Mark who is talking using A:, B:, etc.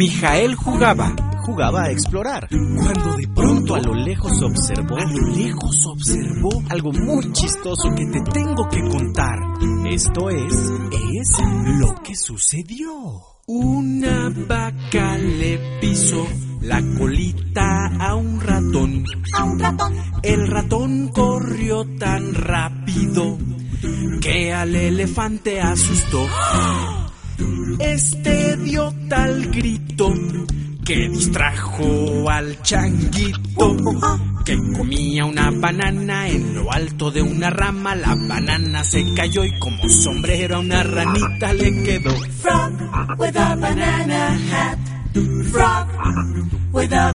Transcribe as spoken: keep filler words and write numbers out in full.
A: Mijael jugaba,
B: jugaba a explorar,
A: cuando de pronto
B: a lo lejos observó,
A: a lo lejos observó
B: algo muy chistoso que te tengo que contar. Esto es,
A: es
B: lo que sucedió.
A: Una vaca le pisó la colita a un ratón.
C: A un ratón.
A: El ratón corrió tan rápido que al elefante asustó. Este dio tal grito que distrajo al changuito, que comía una banana en lo alto de una rama. La banana se cayó y como sombrero a una ranita le quedó.
C: Frog with a banana hat. Frog with a